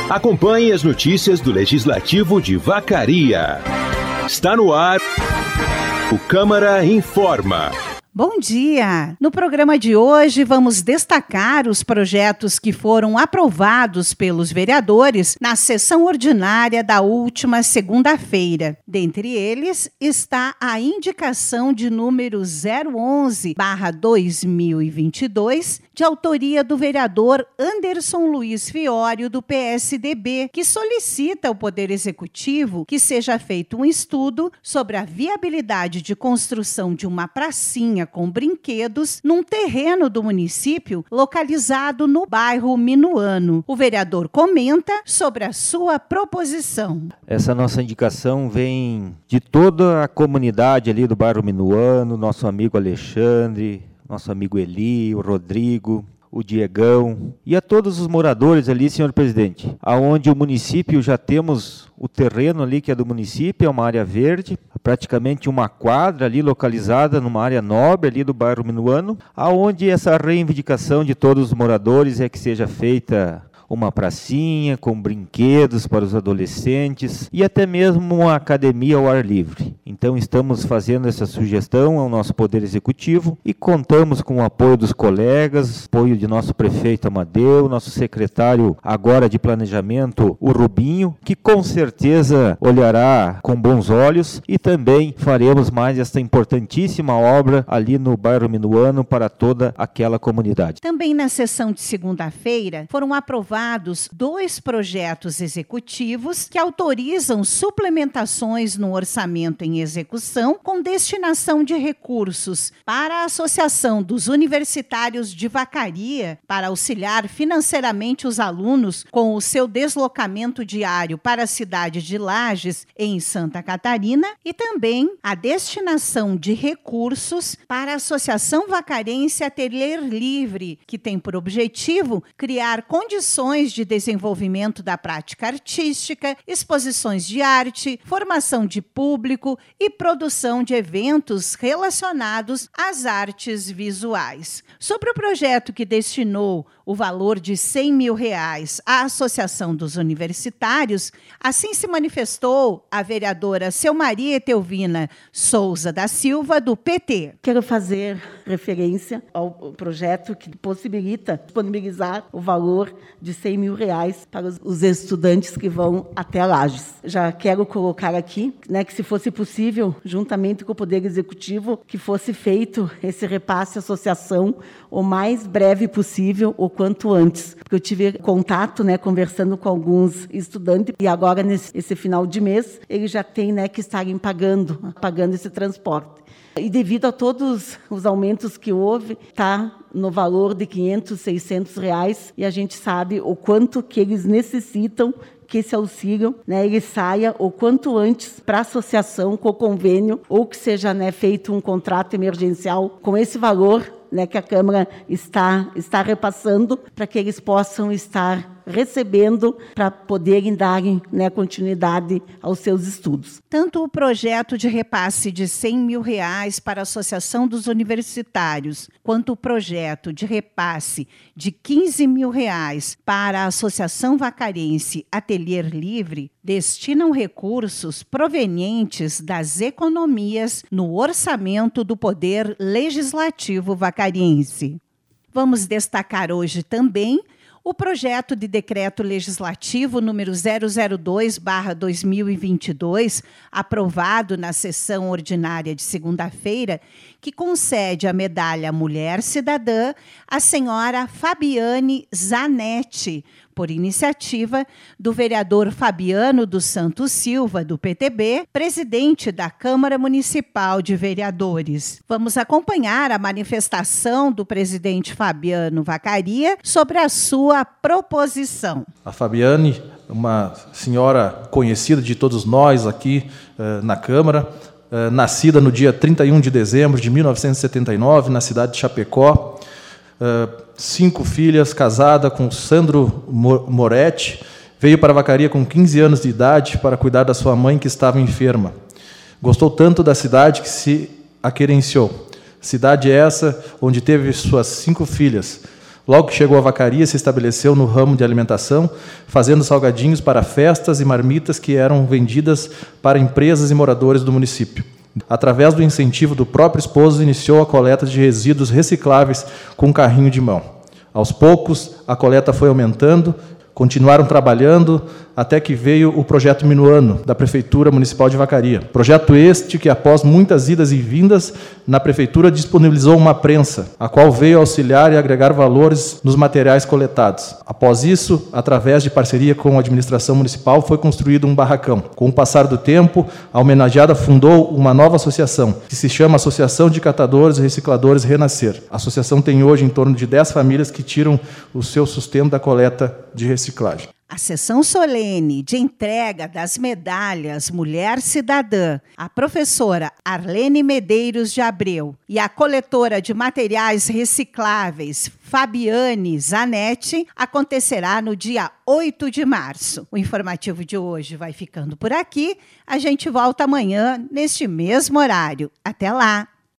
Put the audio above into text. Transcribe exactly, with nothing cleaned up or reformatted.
Acompanhe as notícias do Legislativo de Vacaria. Está no ar o Câmara Informa. Bom dia! No programa de hoje vamos destacar os projetos que foram aprovados pelos vereadores na sessão ordinária da última segunda-feira. Dentre eles está a indicação de número zero onze barra dois mil e vinte e dois, de autoria do vereador Anderson Luiz Fiório, do P S D B, que solicita ao Poder Executivo que seja feito um estudo sobre a viabilidade de construção de uma pracinha com brinquedos num terreno do município localizado no bairro Minuano. O vereador comenta sobre a sua proposição. Essa nossa indicação vem de toda a comunidade ali do bairro Minuano, nosso amigo Alexandre, nosso amigo Eli, o Rodrigo, o Diegão e a todos os moradores ali, senhor presidente, aonde o município já temos o terreno ali que é do município, é uma área verde, praticamente uma quadra ali localizada numa área nobre ali do bairro Minuano, aonde essa reivindicação de todos os moradores é que seja feita uma pracinha com brinquedos para os adolescentes e até mesmo uma academia ao ar livre. Então estamos fazendo essa sugestão ao nosso Poder Executivo e contamos com o apoio dos colegas, apoio de nosso prefeito Amadeu, nosso secretário agora de planejamento, o Rubinho, que com certeza olhará com bons olhos, e também faremos mais esta importantíssima obra ali no bairro Minuano para toda aquela comunidade. Também na sessão de segunda-feira foram aprovados dois projetos executivos que autorizam suplementações no orçamento em execução com destinação de recursos para a Associação dos Universitários de Vacaria para auxiliar financeiramente os alunos com o seu deslocamento diário para a cidade de Lages, em Santa Catarina, e também a destinação de recursos para a Associação Vacarense Ateliê Livre, que tem por objetivo criar condições de desenvolvimento da prática artística, exposições de arte, formação de público e produção de eventos relacionados às artes visuais. Sobre o projeto que destinou o valor de cem mil reais à Associação dos Universitários, assim se manifestou a vereadora Selmaria Etelvina Souza da Silva, do P T. Quero fazer referência ao projeto que possibilita disponibilizar o valor de cem mil reais para os estudantes que vão até Lages. Já quero colocar aqui, né, que se fosse possível, juntamente com o Poder Executivo, que fosse feito esse repasse à associação o mais breve possível, o quanto antes. Porque eu tive contato, né, conversando com alguns estudantes, e agora, nesse esse final de mês, eles já têm, né, que estarem pagando, pagando esse transporte. E devido a todos os aumentos que houve, está no valor de quinhentos, seiscentos reais, e a gente sabe o quanto que eles necessitam que esse auxílio, né, ele saia o quanto antes para a associação com o convênio, ou que seja, né, feito um contrato emergencial com esse valor, né, que a Câmara está, está repassando, para que eles possam estar recebendo para poderem darem, né, continuidade aos seus estudos. Tanto o projeto de repasse de cem mil reais para a Associação dos Universitários, quanto o projeto de repasse de quinze mil reais para a Associação Vacarense Ateliê Livre destinam recursos provenientes das economias no orçamento do Poder Legislativo Vacarense. Vamos destacar hoje também o projeto de decreto legislativo número zero zero dois barra dois mil e vinte e dois, aprovado na sessão ordinária de segunda-feira, que concede a medalha Mulher Cidadã à senhora Fabiane Zanetti, por iniciativa do vereador Fabiano dos Santos Silva, do P T B, presidente da Câmara Municipal de Vereadores. Vamos acompanhar a manifestação do presidente Fabiano Vacaria sobre a sua proposição. A Fabiane, uma senhora conhecida de todos nós aqui uh, na Câmara, uh, nascida no dia trinta e um de dezembro de mil novecentos e setenta e nove, na cidade de Chapecó, uh, cinco filhas, casada com Sandro Moretti, veio para Vacaria com quinze anos de idade para cuidar da sua mãe que estava enferma. Gostou tanto da cidade que se aquerenciou. Cidade essa onde teve suas cinco filhas, Logo que chegou a Vacaria, se estabeleceu no ramo de alimentação, fazendo salgadinhos para festas e marmitas que eram vendidas para empresas e moradores do município. Através do incentivo do próprio esposo, iniciou a coleta de resíduos recicláveis com um carrinho de mão. Aos poucos, a coleta foi aumentando, continuaram trabalhando até que veio o projeto Minuano, da Prefeitura Municipal de Vacaria. Projeto este que, após muitas idas e vindas, na Prefeitura disponibilizou uma prensa, a qual veio auxiliar e agregar valores nos materiais coletados. Após isso, através de parceria com a administração municipal, foi construído um barracão. Com o passar do tempo, a homenageada fundou uma nova associação, que se chama Associação de Catadores e Recicladores Renascer. A associação tem hoje em torno de dez famílias que tiram o seu sustento da coleta de reciclagem. A sessão solene de entrega das medalhas Mulher Cidadã, a professora Arlene Medeiros de Abreu e a coletora de materiais recicláveis Fabiane Zanetti acontecerá no dia oito de março. O informativo de hoje vai ficando por aqui. A gente volta amanhã neste mesmo horário. Até lá!